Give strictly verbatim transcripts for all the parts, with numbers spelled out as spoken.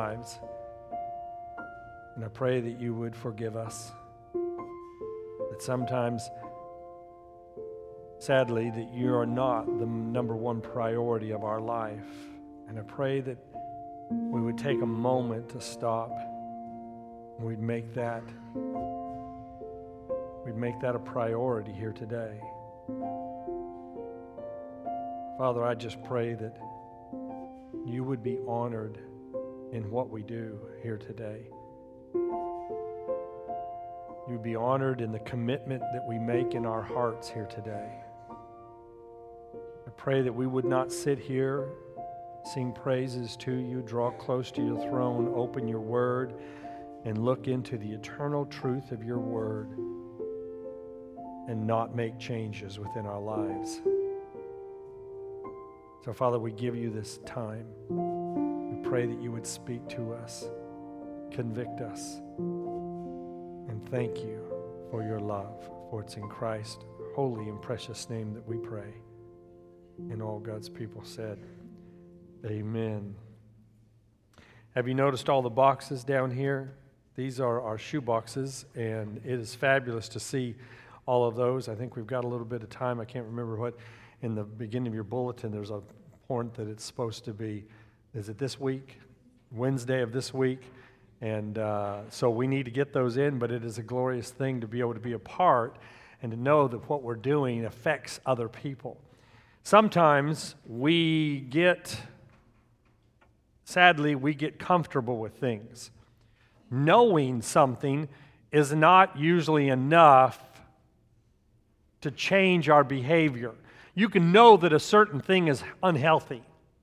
lives. And I pray that you would forgive us. That sometimes, sadly, that you are not the number one priority of our life. And I pray that we would take a moment to stop. And we'd make that, we'd make that a priority here today. Father, I just pray that you would be honored in what we do here today. You would be honored in the commitment that we make in our hearts here today. I pray that we would not sit here, sing praises to you, draw close to your throne, open your word, and look into the eternal truth of your word and not make changes within our lives. So, Father, we give you this time. We pray that you would speak to us, convict us, and thank you for your love. For it's in Christ's holy and precious name that we pray. And all God's people said, amen. Have you noticed all the boxes down here? These are our shoe boxes, and it is fabulous to see all of those. I think we've got a little bit of time. I can't remember what, in the beginning of your bulletin, there's a point that it's supposed to be, is it this week? Wednesday of this week. And uh, so we need to get those in, but it is a glorious thing to be able to be a part and to know that what we're doing affects other people. Sometimes we get, sadly, we get comfortable with things. Knowing something is not usually enough to change our behavior. You can know that a certain thing is unhealthy.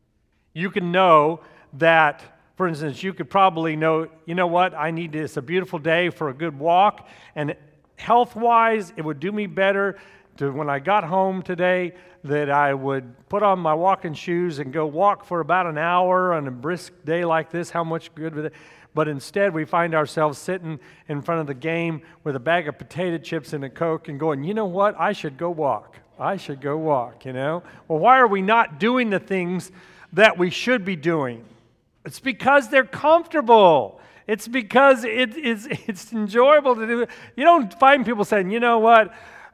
You can know that, for instance, you could probably know, you know what, I need to, it's a beautiful day for a good walk, and health-wise, it would do me better to, when I got home today, that I would put on my walking shoes and go walk for about an hour on a brisk day like this. How much good with it? But instead, we find ourselves sitting in front of the game with a bag of potato chips and a Coke and going, you know what, I should go walk. I should go walk, you know? Well, why are we not doing the things that we should be doing? It's because they're comfortable. It's because it, it's, it's enjoyable to do. You don't find people saying, you know what,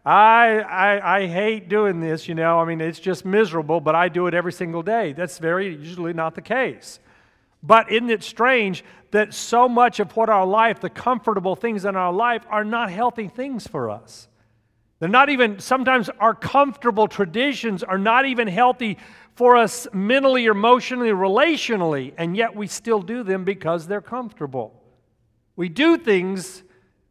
I, I I hate doing this, you know. I mean, it's just miserable, but I do it every single day. That's very usually not the case. But isn't it strange that so much of what our life, the comfortable things in our life, are not healthy things for us? They're not even, sometimes our comfortable traditions are not even healthy for us mentally, emotionally, relationally, and yet we still do them because they're comfortable. We do things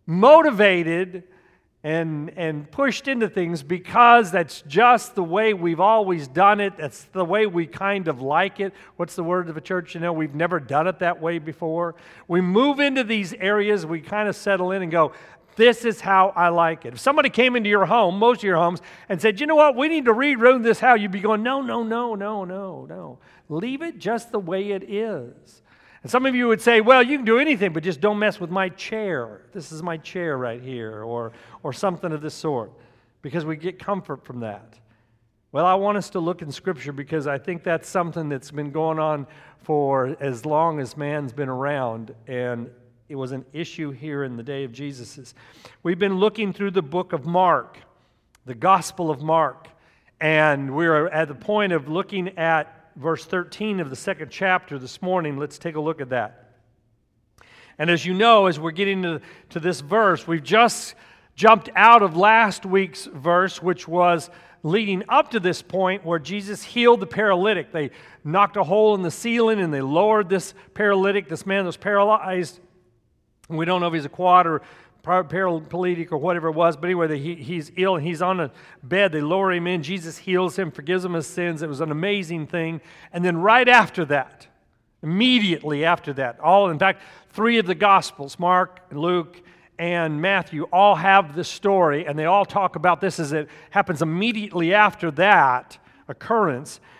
motivated and, and pushed into things because that's just the way we've always done it. That's the way we kind of like it. What's the word of a church? You know, we've never done it that way before. We move into these areas, we kind of settle in and go, this is how I like it. If somebody came into your home, most of your homes, and said, you know what, we need to reroom this house, you'd be going, no, no, no, no, no, no. Leave it just the way it is. And some of you would say, well, you can do anything, but just don't mess with my chair. This is my chair right here, or, or something of this sort, because we get comfort from that. Well, I want us to look in Scripture because I think that's something that's been going on for as long as man's been around, and it was an issue here in the day of Jesus'. We've been looking through the book of Mark, the Gospel of Mark, and we're at the point of looking at verse thirteen of the second chapter this morning. Let's take a look at that. And as you know, as we're getting to, to this verse, we've just jumped out of last week's verse, which was leading up to this point where Jesus healed the paralytic. They knocked a hole in the ceiling and they lowered this paralytic, this man that was paralyzed. We don't know if he's a quad or paraplegic or whatever it was, but anyway, he, he's ill and he's on a bed. They lower him in. Jesus heals him, forgives him his sins. It was an amazing thing. And then right after that, immediately after that, all, in fact, three of the Gospels, Mark, Luke, and Matthew, all have this story, and they all talk about this as it happens immediately after that occurrence.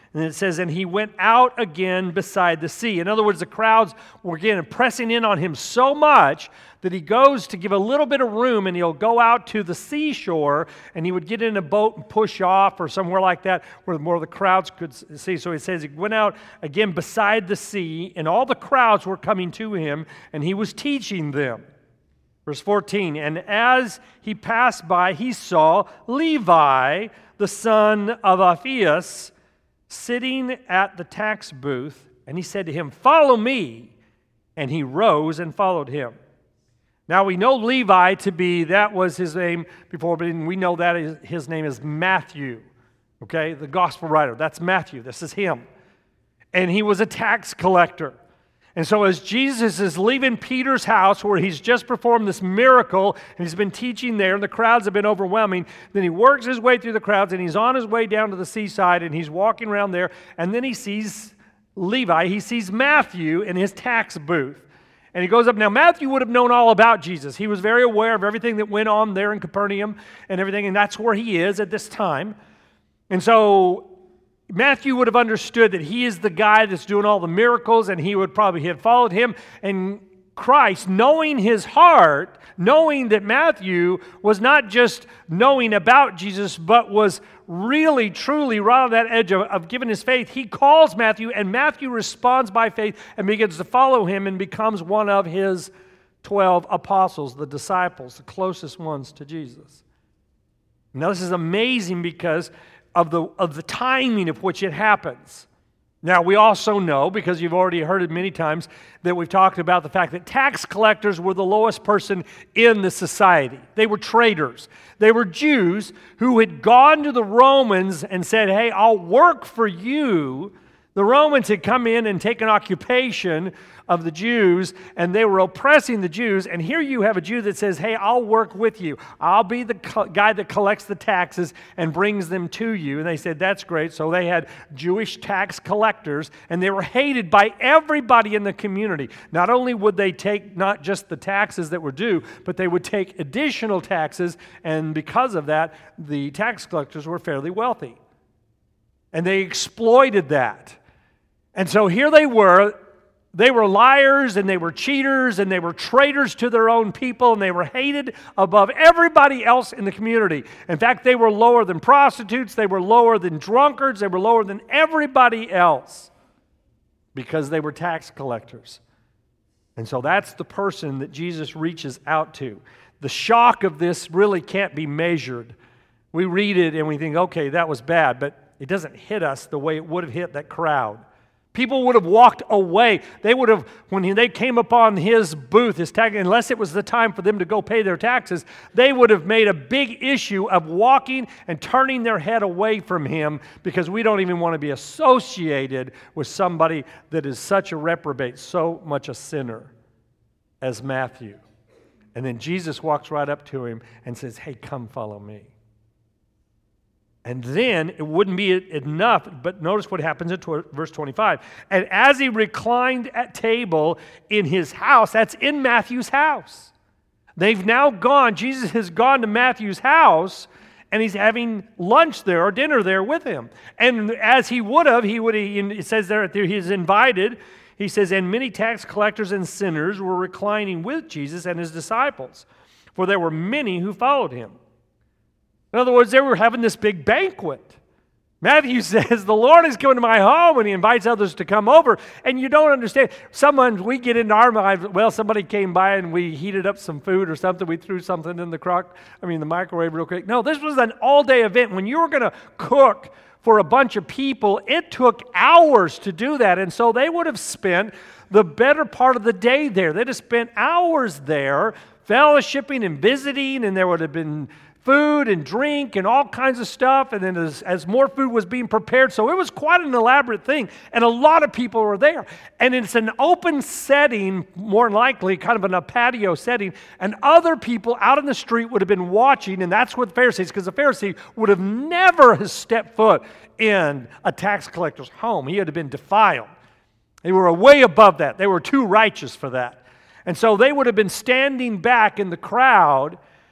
And it says, and he went out again beside the sea. In other words, the crowds were again pressing in on him so much that he goes to give a little bit of room, and he'll go out to the seashore, and he would get in a boat and push off or somewhere like that where more of the crowds could see. So he says he went out again beside the sea, and all the crowds were coming to him, and he was teaching them. Verse fourteen, and as he passed by, he saw Levi, the son of Alphaeus, sitting at the tax booth, and he said to him, follow me. And he rose and followed him. Now we know Levi to be, that was his name before, but we know that his name is Matthew, okay, the gospel writer. That's Matthew. This is him. And he was a tax collector. And so as Jesus is leaving Peter's house where he's just performed this miracle and he's been teaching there and the crowds have been overwhelming, then he works his way through the crowds and he's on his way down to the seaside and he's walking around there, and then he sees Levi, he sees Matthew in his tax booth. And he goes up. Now Matthew would have known all about Jesus. He was very aware of everything that went on there in Capernaum and everything, and that's where he is at this time. And so Matthew would have understood that he is the guy that's doing all the miracles, and he would probably have followed him. And Christ, knowing his heart, knowing that Matthew was not just knowing about Jesus, but was really, truly right on that edge of, of giving his faith, he calls Matthew, and Matthew responds by faith and begins to follow him and becomes one of his twelve apostles, the disciples, the closest ones to Jesus. Now this is amazing because of the of the timing of which it happens. Now, we also know, because you've already heard it many times, that we've talked about the fact that tax collectors were the lowest person in the society. They were traitors. They were Jews who had gone to the Romans and said, hey, I'll work for you. The Romans had come in and taken occupation of the Jews, and they were oppressing the Jews. And here you have a Jew that says, hey, I'll work with you. I'll be the co- guy that collects the taxes and brings them to you. And they said, that's great. So they had Jewish tax collectors, and they were hated by everybody in the community. Not only would they take not just the taxes that were due, but they would take additional taxes, and because of that, the tax collectors were fairly wealthy. And they exploited that. And so here they were. They were liars, and they were cheaters, and they were traitors to their own people, and they were hated above everybody else in the community. In fact, they were lower than prostitutes, they were lower than drunkards, they were lower than everybody else because they were tax collectors. And so that's the person that Jesus reaches out to. The shock of this really can't be measured. We read it and we think, okay, that was bad, but it doesn't hit us the way it would have hit that crowd. People would have walked away. They would have, when they came upon his booth, his tag, unless it was the time for them to go pay their taxes, they would have made a big issue of walking and turning their head away from him, because we don't even want to be associated with somebody that is such a reprobate, so much a sinner as Matthew. And then Jesus walks right up to him and says, hey, come follow me. And then it wouldn't be enough, but notice what happens in verse twenty-five. And as he reclined at table in his house, that's in Matthew's house. They've now gone, Jesus has gone to Matthew's house, and he's having lunch there or dinner there with him. And as he would have, he would. He, it says there, he's invited. He says, and many tax collectors and sinners were reclining with Jesus and his disciples, for there were many who followed him. In other words, they were having this big banquet. Matthew says, the Lord is coming to my home, and he invites others to come over. And you don't understand. Sometimes we get into our minds, well, somebody came by and we heated up some food or something. We threw something in the crock, I mean, the microwave real quick. No, this was an all-day event. When you were going to cook for a bunch of people, it took hours to do that. And so they would have spent the better part of the day there. They'd have spent hours there fellowshipping and visiting, and there would have been food and drink and all kinds of stuff, and then as, as more food was being prepared, so it was quite an elaborate thing, and a lot of people were there. And it's an open setting, more than likely, kind of in a patio setting, and other people out in the street would have been watching, and that's what the Pharisees, because the Pharisee would have never have stepped foot in a tax collector's home. He had been defiled. They were way above that. They were too righteous for that. And so they would have been standing back in the crowd,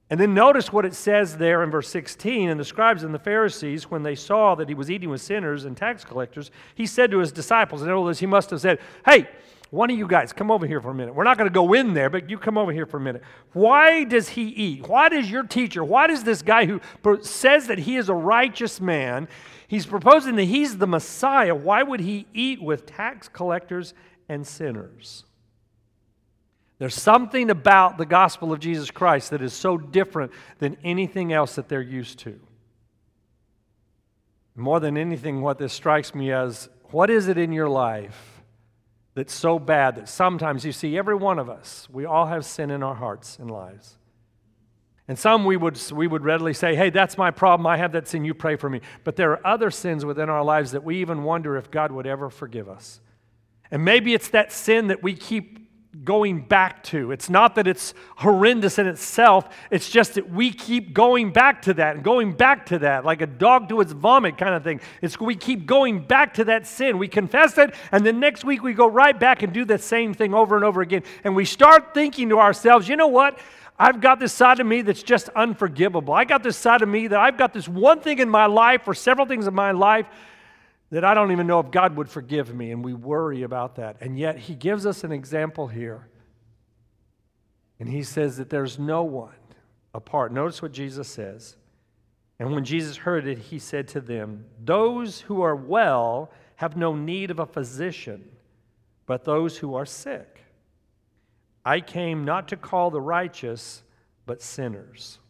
And then notice what it says there in verse sixteen. And the scribes and the Pharisees, when they saw that he was eating with sinners and tax collectors, he said to his disciples, in other words, he must have said, hey, one of you guys, come over here for a minute. We're not going to go in there, but you come over here for a minute. Why does he eat? Why does your teacher, why does this guy who says that he is a righteous man, he's proposing that he's the Messiah, why would he eat with tax collectors and sinners? There's something about the gospel of Jesus Christ that is so different than anything else that they're used to. More than anything, what this strikes me as, what is it in your life that's so bad that sometimes you see every one of us, we all have sin in our hearts and lives. And some we would we would readily say, hey, that's my problem, I have that sin, you pray for me. But there are other sins within our lives that we even wonder if God would ever forgive us. And maybe it's that sin that we keep going back to. It's not that it's horrendous in itself, it's just that we keep going back to that and going back to that, like a dog to its vomit kind of thing. It's we keep going back to that sin. We confess it, and then next week we go right back and do that same thing over and over again. And we start thinking to ourselves, you know what? I've got this side of me that's just unforgivable. I got this side of me that I've got this one thing in my life or several things in my life that I don't even know if God would forgive me, and we worry about that. And yet he gives us an example here. And he says that there's no one apart. Notice what Jesus says. And when Jesus heard it, he said to them, those who are well have no need of a physician, but those who are sick. I came not to call the righteous, but sinners.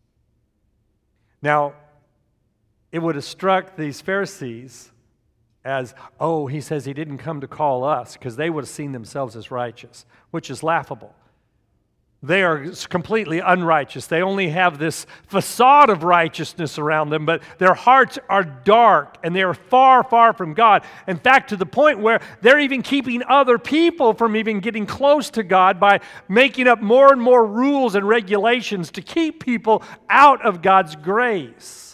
Now, it would have struck these Pharisees as, oh, he says he didn't come to call us, because they would have seen themselves as righteous, which is laughable. They are completely unrighteous. They only have this facade of righteousness around them, but their hearts are dark, and they are far, far from God. In fact, to the point where they're even keeping other people from even getting close to God by making up more and more rules and regulations to keep people out of God's grace.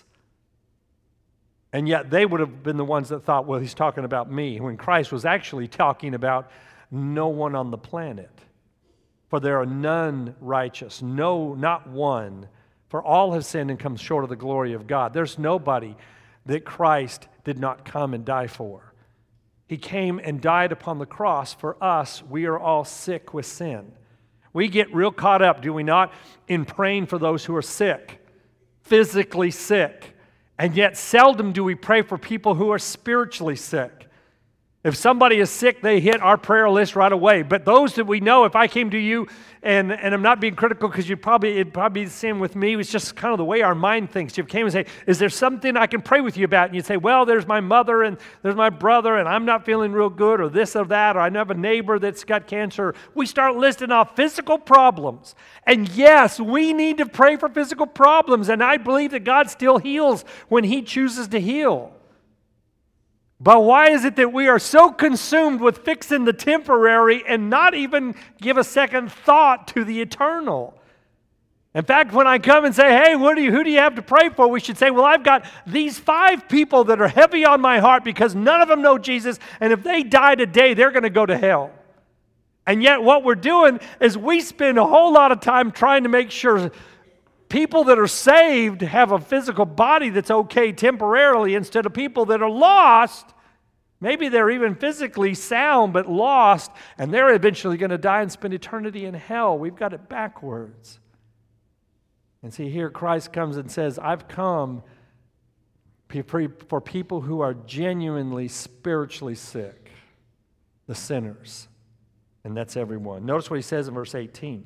And yet they would have been the ones that thought, well, he's talking about me, when Christ was actually talking about no one on the planet. For there are none righteous, no, not one. For all have sinned and come short of the glory of God. There's nobody that Christ did not come and die for. He came and died upon the cross for us. We are all sick with sin. We get real caught up, do we not, in praying for those who are sick, physically sick. And yet seldom do we pray for people who are spiritually sick. If somebody is sick, they hit our prayer list right away. But those that we know, if I came to you, and, and I'm not being critical because you probably it'd probably be the same with me, it's just kind of the way our mind thinks. You came and say, is there something I can pray with you about? And you'd say, well, there's my mother and there's my brother, and I'm not feeling real good, or this or that, or I have a neighbor that's got cancer. We start listing off physical problems. And yes, we need to pray for physical problems, and I believe that God still heals when He chooses to heal. But why is it that we are so consumed with fixing the temporary and not even give a second thought to the eternal? In fact, when I come and say, hey, what do you, who do you have to pray for? We should say, well, I've got these five people that are heavy on my heart because none of them know Jesus, and if they die today, they're going to go to hell. And yet what we're doing is we spend a whole lot of time trying to make sure people that are saved have a physical body that's okay temporarily, instead of people that are lost. Maybe they're even physically sound but lost, and they're eventually going to die and spend eternity in hell. We've got it backwards. And see, here Christ comes and says, I've come for people who are genuinely spiritually sick, the sinners. And that's everyone. Notice what he says in verse eighteen.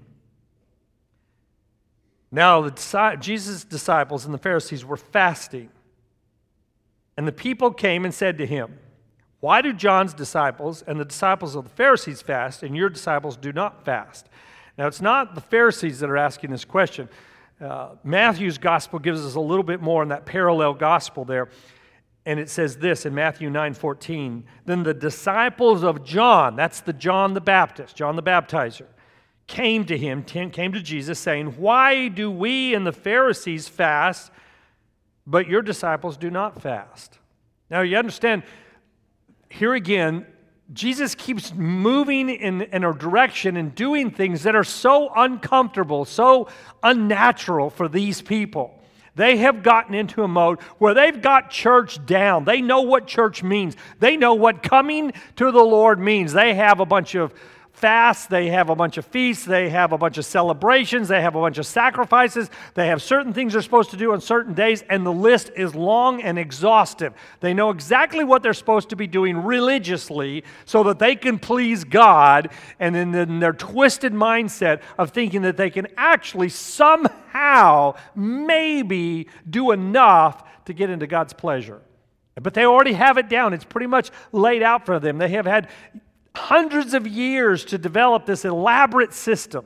Now, the, Jesus' disciples and the Pharisees were fasting. And the people came and said to him, why do John's disciples and the disciples of the Pharisees fast, and your disciples do not fast? Now, it's not the Pharisees that are asking this question. Uh, Matthew's gospel gives us a little bit more in that parallel gospel there. And it says this in Matthew nine fourteen, then the disciples of John, that's the John the Baptist, John the Baptizer, came to him, came to Jesus saying, why do we and the Pharisees fast, but your disciples do not fast? Now you understand, here again, Jesus keeps moving in, in a direction and doing things that are so uncomfortable, so unnatural for these people. They have gotten into a mode where they've got church down. They know what church means. They know what coming to the Lord means. They have a bunch of fasts, they have a bunch of feasts, they have a bunch of celebrations, they have a bunch of sacrifices, they have certain things they're supposed to do on certain days, and the list is long and exhaustive. They know exactly what they're supposed to be doing religiously so that they can please God, and then in their twisted mindset of thinking that they can actually somehow, maybe, do enough to get into God's pleasure. But they already have it down. It's pretty much laid out for them. They have had hundreds of years to develop this elaborate system.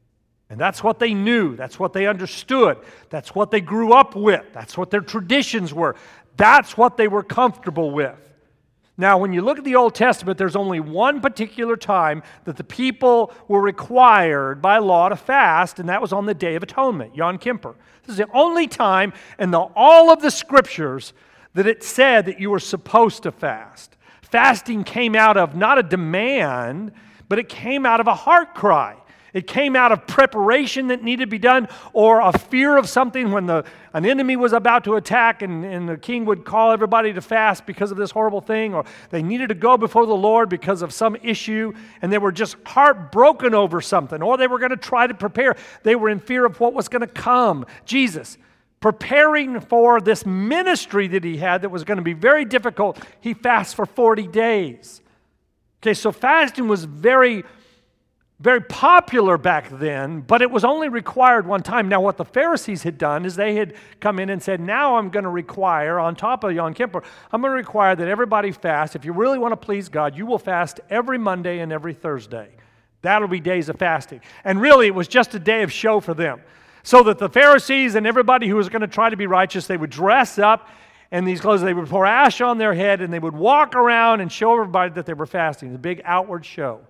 And that's what they knew. That's what they understood. That's what they grew up with. That's what their traditions were. That's what they were comfortable with. Now, when you look at the Old Testament, there's only one particular time that the people were required by law to fast, and that was on the Day of Atonement, Yom Kippur. This is the only time in the, all of the Scriptures that it said that you were supposed to fast. Fasting came out of not a demand, but it came out of a heart cry. It came out of preparation that needed to be done, or a fear of something when the, an enemy was about to attack, and, and the king would call everybody to fast because of this horrible thing, or they needed to go before the Lord because of some issue, and they were just heartbroken over something, or they were going to try to prepare. They were in fear of what was going to come. Jesus, preparing for this ministry that he had that was going to be very difficult, he fasts for forty days. Okay, so fasting was very, very popular back then, but it was only required one time. Now, what the Pharisees had done is they had come in and said, now I'm going to require, on top of Yom Kippur, I'm going to require that everybody fast. If you really want to please God, you will fast every Monday and every Thursday. That'll be days of fasting. And really, it was just a day of show for them. So that the Pharisees and everybody who was going to try to be righteous, they would dress up in these clothes, they would pour ash on their head, and they would walk around and show everybody that they were fasting. A big outward show.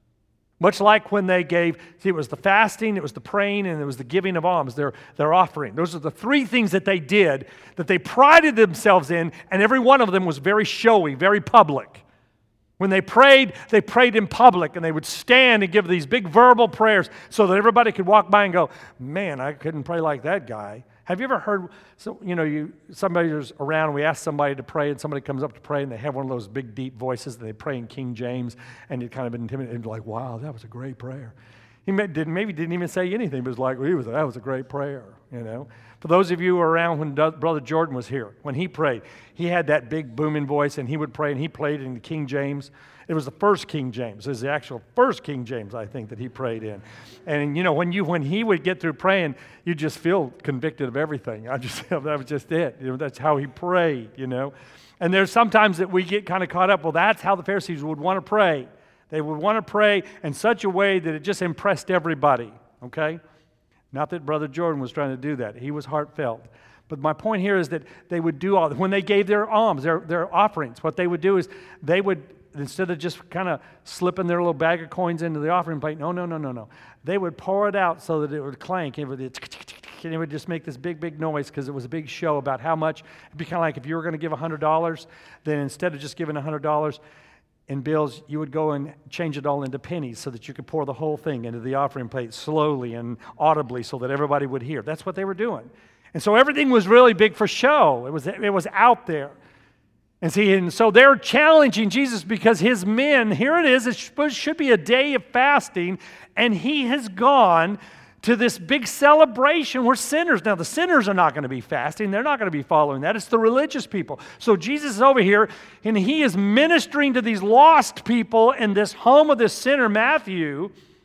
Much like when they gave, see, it was the fasting, it was the praying, and it was the giving of alms, their, their offering. Those are the three things that they did, that they prided themselves in, and every one of them was very showy, very public. When they prayed, they prayed in public, and they would stand and give these big verbal prayers so that everybody could walk by and go, man, I couldn't pray like that guy. Have you ever heard, so, you know, you somebody was around, and we ask somebody to pray, and somebody comes up to pray, and they have one of those big, deep voices, and they pray in King James, and it kind of intimidated, and like, wow, that was a great prayer. He may, didn't, maybe didn't even say anything, but it was like, well, he was, that was a great prayer, you know. For those of you who were around when Brother Jordan was here, when he prayed, he had that big booming voice, and he would pray, and he played in the King James. It was the first King James. It was the actual first King James, I think, that he prayed in. And, you know, when you when he would get through praying, you just feel convicted of everything. I just that was just it. You know, that's how he prayed, you know. And there's sometimes that we get kind of caught up, well, that's how the Pharisees would want to pray. They would want to pray in such a way that it just impressed everybody, okay? Not that Brother Jordan was trying to do that. He was heartfelt. But my point here is that they would do all, when they gave their alms, their, their offerings, what they would do is they would, instead of just kind of slipping their little bag of coins into the offering plate, no, no, no, no, no. They would pour it out so that it would clank, and it would, and it would just make this big, big noise because it was a big show about how much. It'd be kind of like if you were going to give one hundred dollars, then instead of just giving one hundred dollars in bills, you would go and change it all into pennies so that you could pour the whole thing into the offering plate slowly and audibly so that everybody would hear. That's what they were doing. And so everything was really big for show. It was, it was out there. And see, and so they're challenging Jesus because his men, here it is, it should be a day of fasting, and he has gone to this big celebration where sinners, now the sinners are not going to be fasting, they're not going to be following that, it's the religious people. So Jesus is over here, and he is ministering to these lost people in this home of this sinner, Matthew,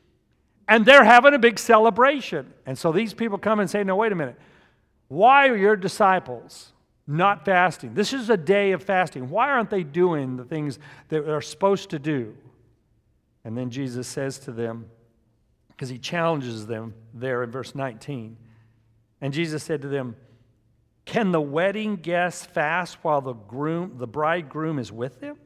and they're having a big celebration. And so these people come and say, no, wait a minute, why are your disciples not fasting? This is a day of fasting. Why aren't they doing the things that they're supposed to do? And then Jesus says to them, because he challenges them there in verse nineteen. And Jesus said to them, can the wedding guests fast while the groom, the bridegroom is with them?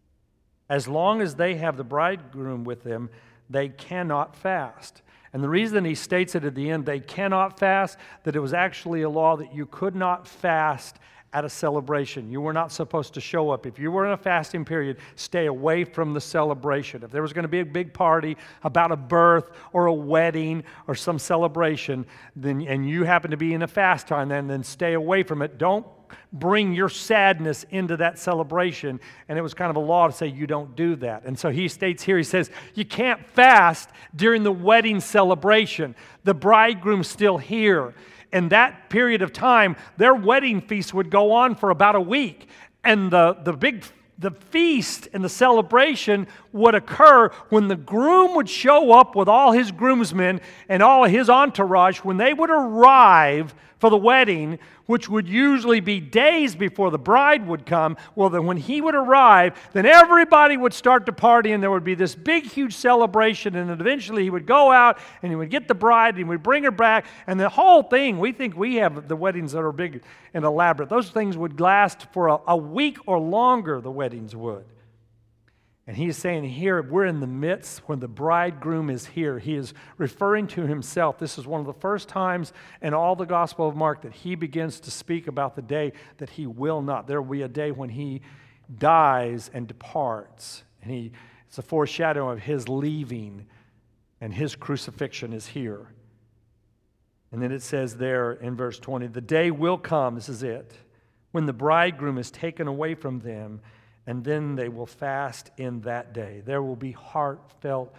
As long as they have the bridegroom with them, they cannot fast. And the reason he states it at the end, they cannot fast, that it was actually a law that you could not fast at a celebration. You were not supposed to show up. If you were in a fasting period, stay away from the celebration. If there was going to be a big party about a birth or a wedding or some celebration, then and you happen to be in a fast time, then, then stay away from it. Don't bring your sadness into that celebration. And it was kind of a law to say you don't do that. And so he states here, he says, you can't fast during the wedding celebration. The bridegroom's still here. In that period of time, their wedding feast would go on for about a week. And the, the big the feast and the celebration would occur when the groom would show up with all his groomsmen and all his entourage. When they would arrive for the wedding, which would usually be days before the bride would come, well, then when he would arrive, then everybody would start to party, and there would be this big, huge celebration, and then eventually he would go out, and he would get the bride, and he would bring her back, and the whole thing, we think we have the weddings that are big and elaborate. Those things would last for a, a week or longer, the weddings would. And he's saying here, we're in the midst when the bridegroom is here. He is referring to himself. This is one of the first times in all the Gospel of Mark that he begins to speak about the day that he will not. There will be a day when he dies and departs. And he, it's a foreshadow of his leaving, and his crucifixion is here. And then it says there in verse twenty, the day will come, this is it, when the bridegroom is taken away from them, and then they will fast in that day. There will be heartfelt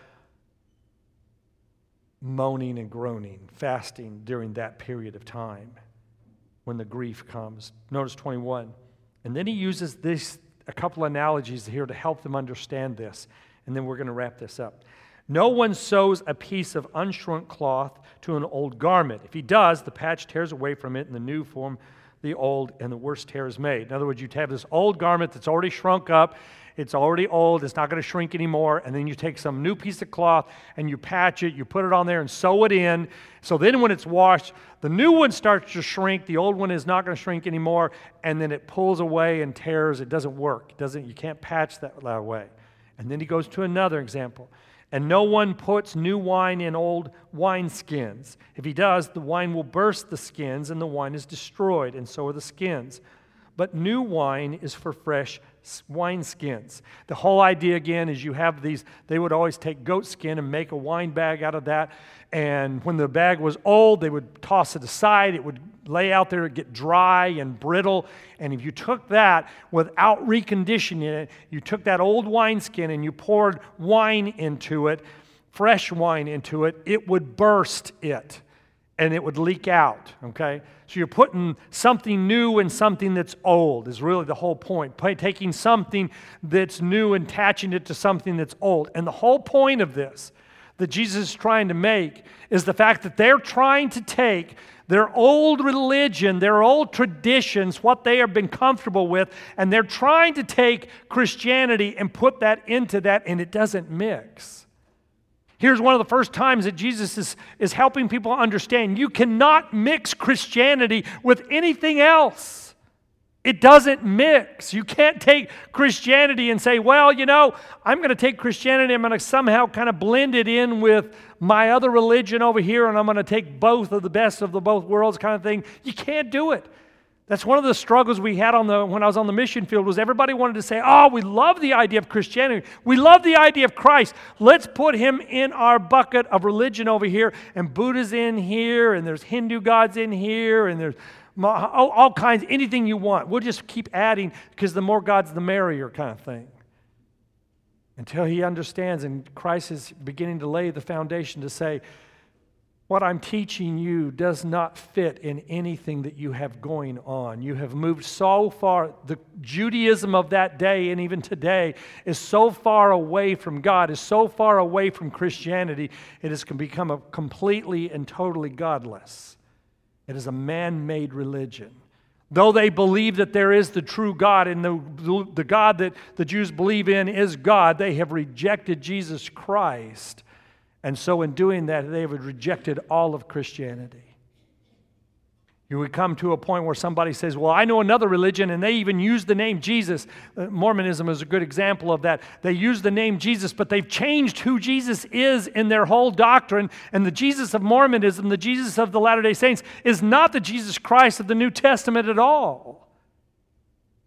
moaning and groaning, fasting during that period of time when the grief comes. Notice twenty-one. And then he uses this, a couple analogies here to help them understand this. And then we're going to wrap this up. No one sews a piece of unshrunk cloth to an old garment. If he does, the patch tears away from it, and the new form the old, and the worst tear is made. In other words, you'd have this old garment that's already shrunk up, it's already old, it's not going to shrink anymore, and then you take some new piece of cloth and you patch it, you put it on there and sew it in, so then when it's washed, the new one starts to shrink, the old one is not going to shrink anymore, and then it pulls away and tears. It doesn't work. It doesn't, you can't patch that way. And then he goes to another example. And no one puts new wine in old wineskins. If he does, the wine will burst the skins, and the wine is destroyed, and so are the skins. But new wine is for fresh wineskins. The whole idea, again, is you have these, they would always take goat skin and make a wine bag out of that. And when the bag was old, they would toss it aside. It would lay out there, it'd get dry and brittle. And if you took that without reconditioning it, you took that old wineskin and you poured wine into it, fresh wine into it, it would burst it and it would leak out, okay? So you're putting something new in something that's old is really the whole point. Taking something that's new and attaching it to something that's old. And the whole point of this that Jesus is trying to make is the fact that they're trying to take their old religion, their old traditions, what they have been comfortable with, and they're trying to take Christianity and put that into that, and it doesn't mix. Here's one of the first times that Jesus is, is helping people understand you cannot mix Christianity with anything else. It doesn't mix. You can't take Christianity and say, well, you know, I'm going to take Christianity, I'm going to somehow kind of blend it in with my other religion over here, and I'm going to take both of the best of the both worlds kind of thing. You can't do it. That's one of the struggles we had on the when I was on the mission field was everybody wanted to say, oh, we love the idea of Christianity. We love the idea of Christ. Let's put him in our bucket of religion over here, and Buddha's in here, and there's Hindu gods in here, and there's all, all kinds, anything you want. We'll just keep adding because the more gods, the merrier kind of thing. Until he understands, and Christ is beginning to lay the foundation to say, what I'm teaching you does not fit in anything that you have going on. You have moved so far. The Judaism of that day and even today is so far away from God, is so far away from Christianity, it has become a completely and totally godless. It is a man-made religion. Though they believe that there is the true God and the, the God that the Jews believe in is God, they have rejected Jesus Christ. And so in doing that, they have rejected all of Christianity. You would come to a point where somebody says, well, I know another religion, and they even use the name Jesus. Uh, Mormonism is a good example of that. They use the name Jesus, but they've changed who Jesus is in their whole doctrine. And the Jesus of Mormonism, the Jesus of the Latter-day Saints, is not the Jesus Christ of the New Testament at all.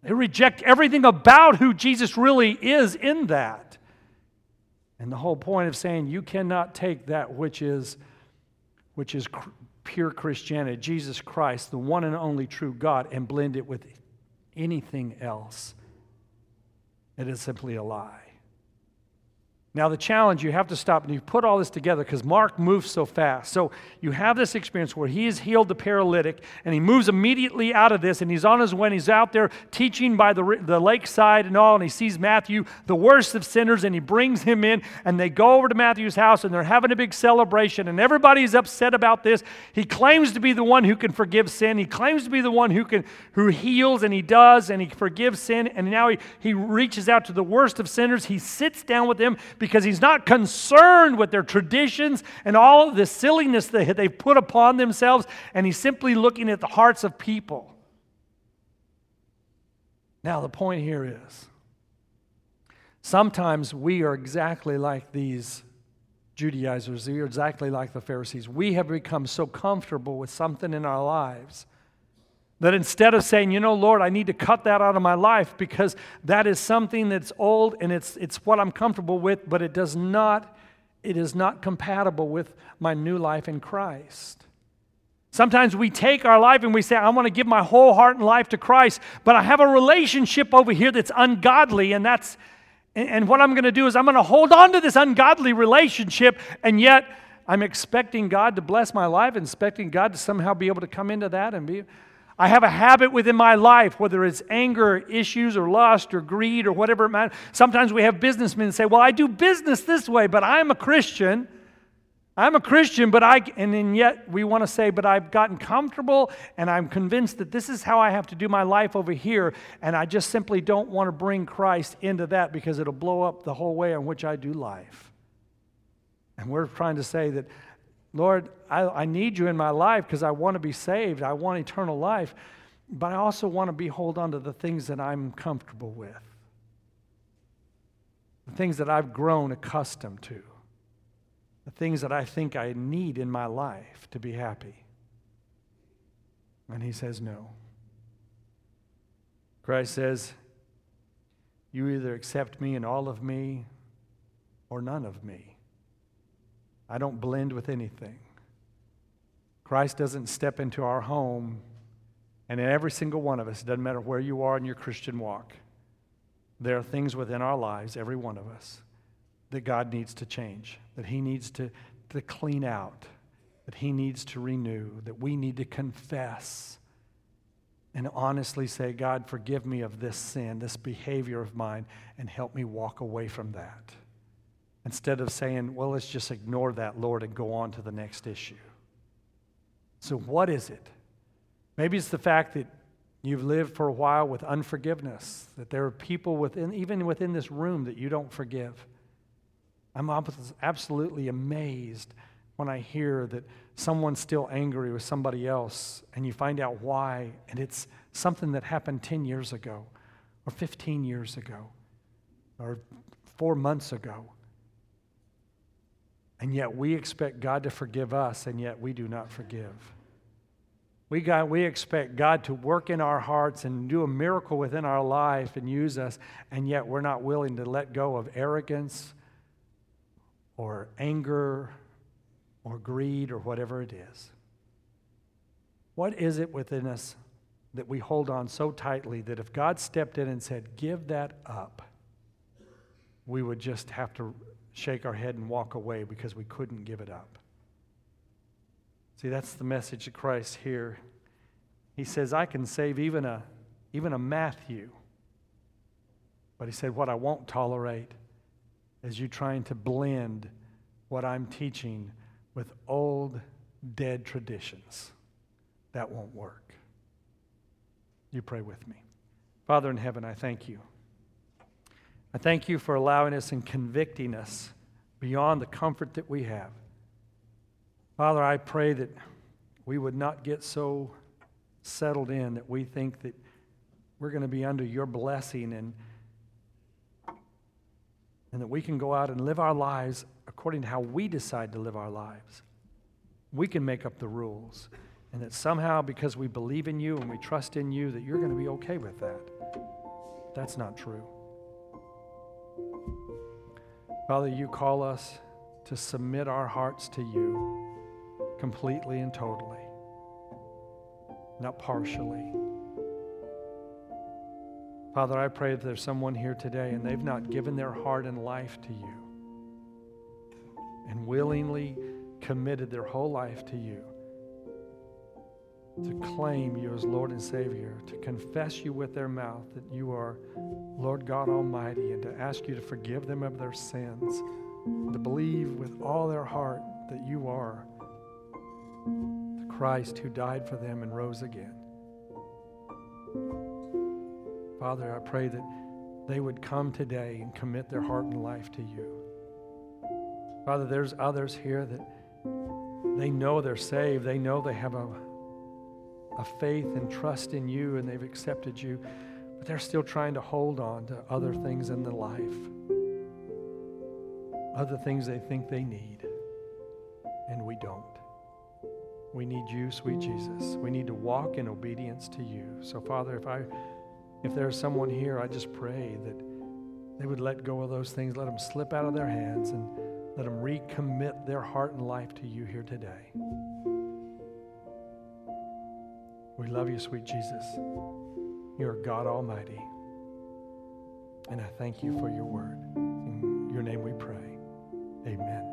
They reject everything about who Jesus really is in that. And the whole point of saying you cannot take that which is, which is cr- pure Christianity, Jesus Christ, the one and only true God, and blend it with anything else. It is simply a lie. Now the challenge, you have to stop and you put all this together because Mark moves so fast. So you have this experience where he has healed the paralytic and he moves immediately out of this and he's on his way and he's out there teaching by the, the lakeside and all, and he sees Matthew, the worst of sinners, and he brings him in and they go over to Matthew's house and they're having a big celebration and everybody's upset about this. He claims to be the one who can forgive sin. He claims to be the one who can who heals, and he does, and he forgives sin, and now he, he reaches out to the worst of sinners. He sits down with them because he's not concerned with their traditions and all of the silliness that they've put upon themselves, and he's simply looking at the hearts of people. Now, the point here is, sometimes we are exactly like these Judaizers. We are exactly like the Pharisees. We have become so comfortable with something in our lives that instead of saying, you know, Lord, I need to cut that out of my life because that is something that's old and it's it's what I'm comfortable with, but it does not, it is not compatible with my new life in Christ. Sometimes we take our life and we say, I want to give my whole heart and life to Christ, but I have a relationship over here that's ungodly, and that's and, and what I'm going to do is I'm going to hold on to this ungodly relationship, and yet I'm expecting God to bless my life, expecting God to somehow be able to come into that and be. I have a habit within my life, whether it's anger issues or lust or greed or whatever it matters. Sometimes we have businessmen say, well, I do business this way, but I'm a Christian. I'm a Christian, but I, and then yet we want to say, but I've gotten comfortable and I'm convinced that this is how I have to do my life over here, and I just simply don't want to bring Christ into that because it'll blow up the whole way in which I do life. And we're trying to say that, Lord, I, I need you in my life because I want to be saved. I want eternal life. But I also want to be hold on to the things that I'm comfortable with. The things that I've grown accustomed to. The things that I think I need in my life to be happy. And he says no. Christ says, you either accept me and all of me or none of me. I don't blend with anything. Christ doesn't step into our home, and in every single one of us, it doesn't matter where you are in your Christian walk, there are things within our lives, every one of us, that God needs to change, that he needs to, to clean out, that he needs to renew, that we need to confess and honestly say, God, forgive me of this sin, this behavior of mine, and help me walk away from that. Instead of saying, well, let's just ignore that, Lord, and go on to the next issue. So what is it? Maybe it's the fact that you've lived for a while with unforgiveness, that there are people within, even within this room, that you don't forgive. I'm absolutely amazed when I hear that someone's still angry with somebody else, and you find out why, and it's something that happened ten years ago, or fifteen years ago, or four months ago. And yet we expect God to forgive us, and yet we do not forgive. We, got, we expect God to work in our hearts and do a miracle within our life and use us, and yet we're not willing to let go of arrogance or anger or greed or whatever it is. What is it within us that we hold on so tightly that if God stepped in and said, give that up, we would just have to shake our head and walk away because we couldn't give it up? See, that's the message of Christ here. He says, I can save even a, even a Matthew. But he said, what I won't tolerate is you trying to blend what I'm teaching with old, dead traditions. That won't work. You pray with me. Father in heaven, I thank you. I thank you for allowing us and convicting us beyond the comfort that we have. Father, I pray that we would not get so settled in that we think that we're going to be under your blessing and, and that we can go out and live our lives according to how we decide to live our lives. We can make up the rules, and that somehow because we believe in you and we trust in you that you're going to be okay with that. That's not true. Father, you call us to submit our hearts to you completely and totally, not partially. Father, I pray that there's someone here today and they've not given their heart and life to you and willingly committed their whole life to you, to claim you as Lord and Savior, to confess you with their mouth that you are Lord God Almighty, and to ask you to forgive them of their sins, and to believe with all their heart that you are the Christ who died for them and rose again. Father, I pray that they would come today and commit their heart and life to you. Father, there's others here that they know they're saved. They know they have a, a faith and trust in you, and they've accepted you, but they're still trying to hold on to other things in their life, other things they think they need, and we don't. We need you, sweet Jesus. We need to walk in obedience to you. So, Father, if I, if there's someone here, I just pray that they would let go of those things, let them slip out of their hands, and let them recommit their heart and life to you here today. We love you, sweet Jesus. You are God Almighty. And I thank you for your word. In your name we pray. Amen.